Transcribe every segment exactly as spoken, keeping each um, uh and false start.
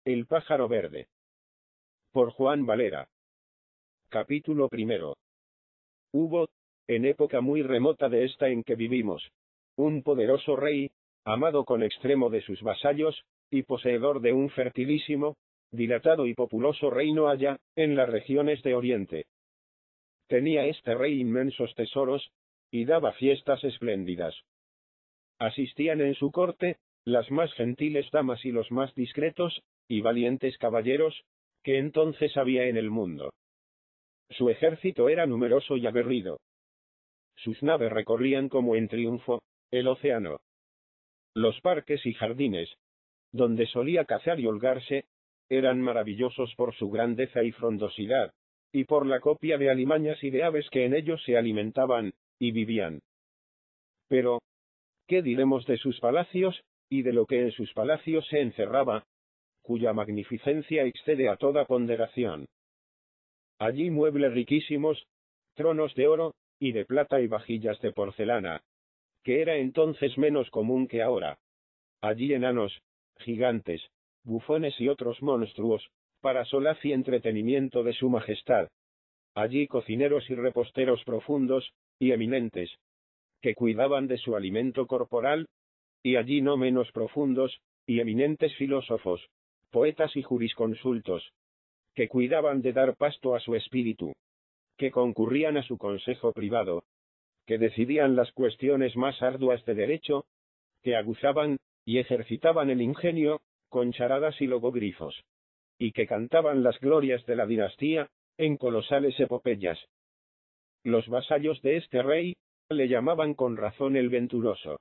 El pájaro verde. Por Juan Valera. Capítulo primero. Hubo, en época muy remota de esta en que vivimos, un poderoso rey, amado con extremo de sus vasallos, y poseedor de un fertilísimo, dilatado y populoso reino allá, en las regiones de Oriente. Tenía este rey inmensos tesoros, y daba fiestas espléndidas. Asistían en su corte, las más gentiles damas y los más discretos, y valientes caballeros, que entonces había en el mundo. Su ejército era numeroso y aguerrido. Sus naves recorrían como en triunfo, el océano. Los parques y jardines, donde solía cazar y holgarse, eran maravillosos por su grandeza y frondosidad, y por la copia de alimañas y de aves que en ellos se alimentaban, y vivían. Pero, ¿qué diremos de sus palacios, y de lo que en sus palacios se encerraba, cuya magnificencia excede a toda ponderación? Allí muebles riquísimos, tronos de oro, y de plata y vajillas de porcelana, que era entonces menos común que ahora. Allí enanos, gigantes, bufones y otros monstruos, para solaz y entretenimiento de su majestad. Allí cocineros y reposteros profundos, y eminentes, que cuidaban de su alimento corporal, y allí no menos profundos, y eminentes filósofos, poetas y jurisconsultos, que cuidaban de dar pasto a su espíritu, que concurrían a su consejo privado, que decidían las cuestiones más arduas de derecho, que aguzaban y ejercitaban el ingenio, con charadas y logogrifos, y que cantaban las glorias de la dinastía, en colosales epopeyas. Los vasallos de este rey, le llamaban con razón el venturoso.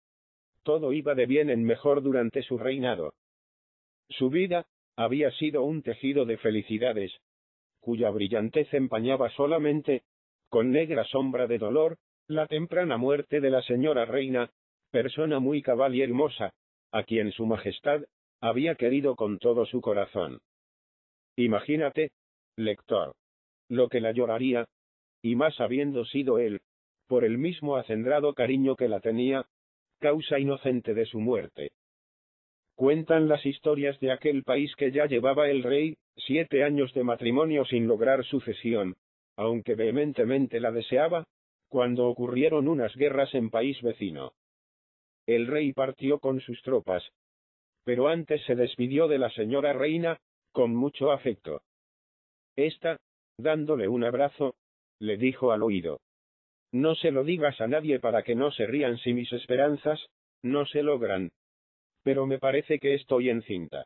Todo iba de bien en mejor durante su reinado. Su vida, había sido un tejido de felicidades, cuya brillantez empañaba solamente, con negra sombra de dolor, la temprana muerte de la señora reina, persona muy cabal y hermosa, a quien su majestad había querido con todo su corazón. Imagínate, lector, lo que la lloraría, y más habiendo sido él, por el mismo acendrado cariño que la tenía, causa inocente de su muerte. Cuentan las historias de aquel país que ya llevaba el rey siete años de matrimonio sin lograr sucesión, aunque vehementemente la deseaba, cuando ocurrieron unas guerras en país vecino. El rey partió con sus tropas, pero antes se despidió de la señora reina, con mucho afecto. Esta, dándole un abrazo, le dijo al oído: «No se lo digas a nadie para que no se rían si mis esperanzas no se logran. Pero me parece que estoy encinta».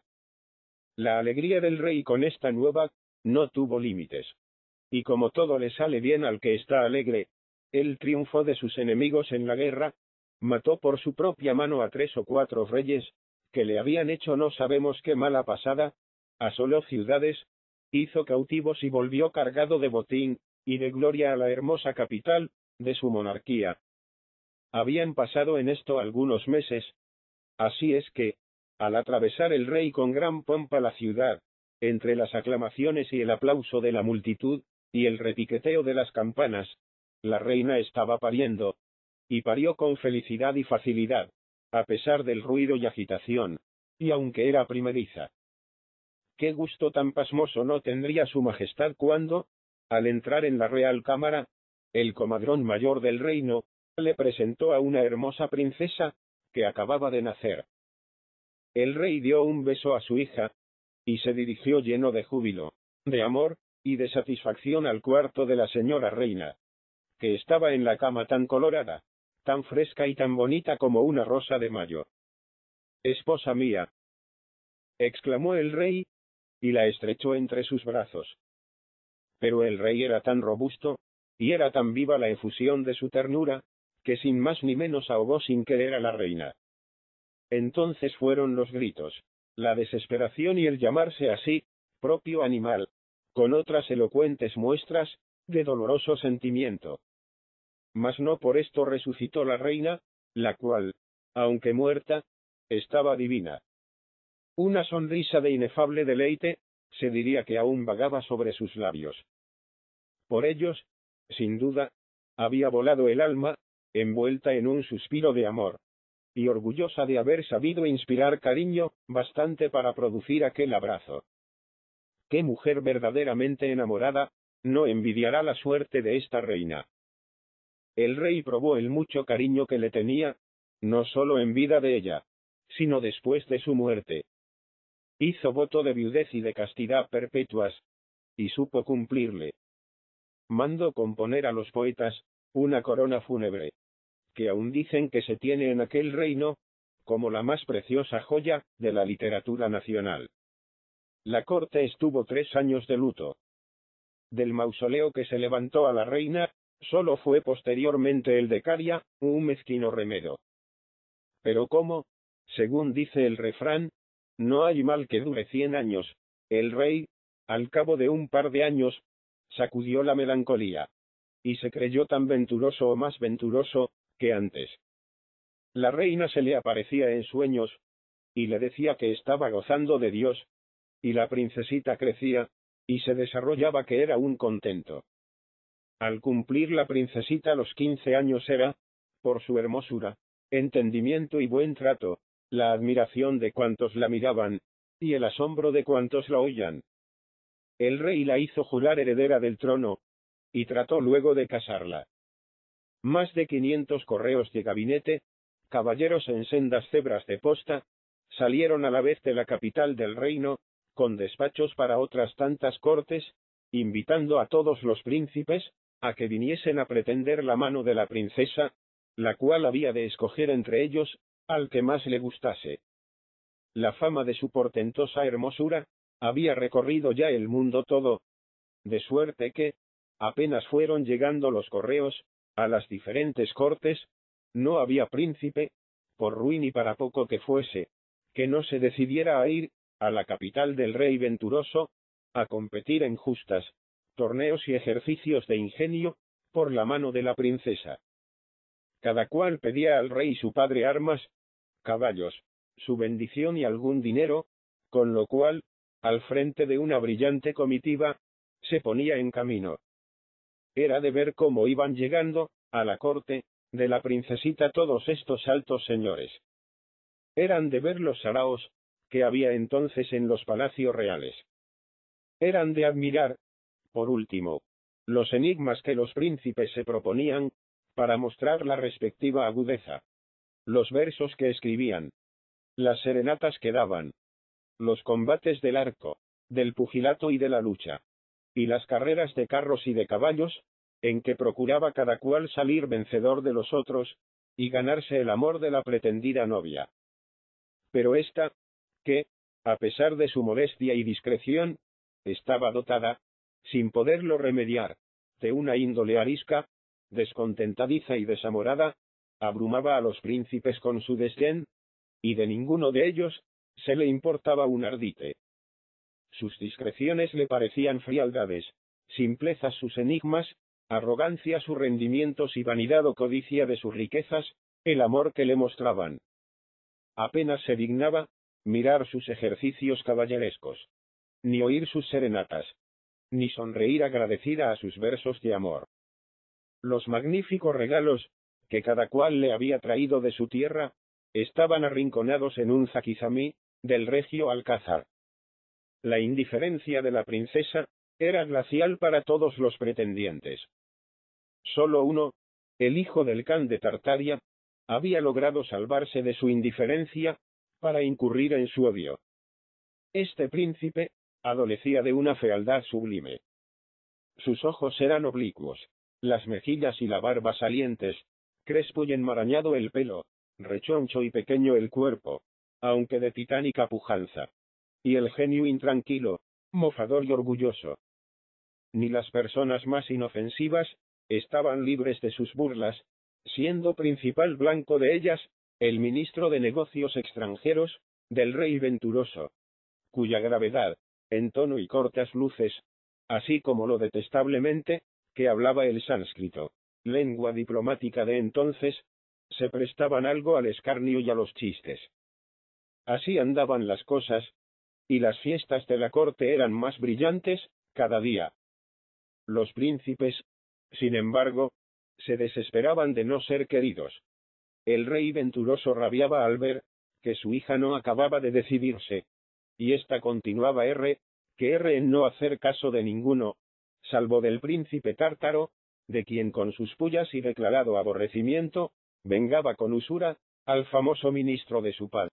La alegría del rey con esta nueva no tuvo límites. Y como todo le sale bien al que está alegre, él triunfó de sus enemigos en la guerra, mató por su propia mano a tres o cuatro reyes, que le habían hecho no sabemos qué mala pasada, asoló ciudades, hizo cautivos y volvió cargado de botín y de gloria a la hermosa capital de su monarquía. Habían pasado en esto algunos meses. Así es que, al atravesar el rey con gran pompa la ciudad, entre las aclamaciones y el aplauso de la multitud, y el repiqueteo de las campanas, la reina estaba pariendo, y parió con felicidad y facilidad, a pesar del ruido y agitación, y aunque era primeriza. Qué gusto tan pasmoso no tendría su majestad cuando, al entrar en la real cámara, el comadrón mayor del reino, le presentó a una hermosa princesa, que acababa de nacer. El rey dio un beso a su hija, y se dirigió lleno de júbilo, de amor, y de satisfacción al cuarto de la señora reina, que estaba en la cama tan colorada, tan fresca y tan bonita como una rosa de mayo. «Esposa mía», exclamó el rey, y la estrechó entre sus brazos. Pero el rey era tan robusto, y era tan viva la efusión de su ternura, que sin más ni menos ahogó sin querer a la reina. Entonces fueron los gritos, la desesperación y el llamarse así, propio animal, con otras elocuentes muestras de doloroso sentimiento. Mas no por esto resucitó la reina, la cual, aunque muerta, estaba divina. Una sonrisa de inefable deleite, se diría que aún vagaba sobre sus labios. Por ellos, sin duda, había volado el alma, envuelta en un suspiro de amor. y orgullosa de haber sabido inspirar cariño bastante para producir aquel abrazo. ¿Qué mujer verdaderamente enamorada no envidiará la suerte de esta reina? El rey probó el mucho cariño que le tenía, no solo en vida de ella, sino después de su muerte. Hizo voto de viudez y de castidad perpetuas, y supo cumplirle. Mandó componer a los poetas una corona fúnebre, que aún dicen que se tiene en aquel reino, como la más preciosa joya de la literatura nacional. La corte estuvo tres años de luto. Del mausoleo que se levantó a la reina, solo fue posteriormente el de Caria, un mezquino remedo. Pero como, según dice el refrán, no hay mal que dure cien años, el rey, al cabo de un par de años, sacudió la melancolía, y se creyó tan venturoso o más venturoso que antes. La reina se le aparecía en sueños, y le decía que estaba gozando de Dios, y la princesita crecía, y se desarrollaba que era un contento. Al cumplir la princesita los quince años era, por su hermosura, entendimiento y buen trato, la admiración de cuantos la miraban, y el asombro de cuantos la oían. El rey la hizo jurar heredera del trono, y trató luego de casarla. Más de quinientos correos de gabinete, caballeros en sendas cebras de posta, salieron a la vez de la capital del reino, con despachos para otras tantas cortes, invitando a todos los príncipes, a que viniesen a pretender la mano de la princesa, la cual había de escoger entre ellos, al que más le gustase. La fama de su portentosa hermosura, había recorrido ya el mundo todo, de suerte que, apenas fueron llegando los correos, a las diferentes cortes, no había príncipe, por ruin y para poco que fuese, que no se decidiera a ir, a la capital del rey venturoso, a competir en justas, torneos y ejercicios de ingenio, por la mano de la princesa. Cada cual pedía al rey su padre armas, caballos, su bendición y algún dinero, con lo cual, al frente de una brillante comitiva, se ponía en camino. Era de ver cómo iban llegando, a la corte, de la princesita todos estos altos señores. Eran de ver los saraos, que había entonces en los palacios reales. Eran de admirar, por último, los enigmas que los príncipes se proponían, para mostrar la respectiva agudeza, los versos que escribían, las serenatas que daban, los combates del arco, del pugilato y de la lucha, y las carreras de carros y de caballos, en que procuraba cada cual salir vencedor de los otros, y ganarse el amor de la pretendida novia. Pero ésta, que, a pesar de su modestia y discreción, estaba dotada, sin poderlo remediar, de una índole arisca, descontentadiza y desamorada, abrumaba a los príncipes con su desdén, y de ninguno de ellos se le importaba un ardite. Sus discreciones le parecían frialdades, simplezas sus enigmas, arrogancia sus rendimientos y vanidad o codicia de sus riquezas, el amor que le mostraban. Apenas se dignaba mirar sus ejercicios caballerescos, ni oír sus serenatas, ni sonreír agradecida a sus versos de amor. Los magníficos regalos, que cada cual le había traído de su tierra, estaban arrinconados en un zaquizamí, del regio alcázar. La indiferencia de la princesa, era glacial para todos los pretendientes. Solo uno, el hijo del can de Tartaria, había logrado salvarse de su indiferencia, para incurrir en su odio. Este príncipe, adolecía de una fealdad sublime. Sus ojos eran oblicuos, las mejillas y la barba salientes, crespo y enmarañado el pelo, rechoncho y pequeño el cuerpo, aunque de titánica pujanza, y el genio intranquilo, mofador y orgulloso. Ni las personas más inofensivas estaban libres de sus burlas, siendo principal blanco de ellas, el ministro de Negocios Extranjeros, del rey venturoso, cuya gravedad, en tono y cortas luces, así como lo detestablemente, que hablaba el sánscrito, lengua diplomática de entonces, se prestaban algo al escarnio y a los chistes. Así andaban las cosas, y las fiestas de la corte eran más brillantes, cada día. Los príncipes, sin embargo, se desesperaban de no ser queridos. El rey venturoso rabiaba al ver que su hija no acababa de decidirse. Y ésta continuaba R, que R en no hacer caso de ninguno, salvo del príncipe tártaro, de quien con sus pullas y declarado aborrecimiento, vengaba con usura al famoso ministro de su padre.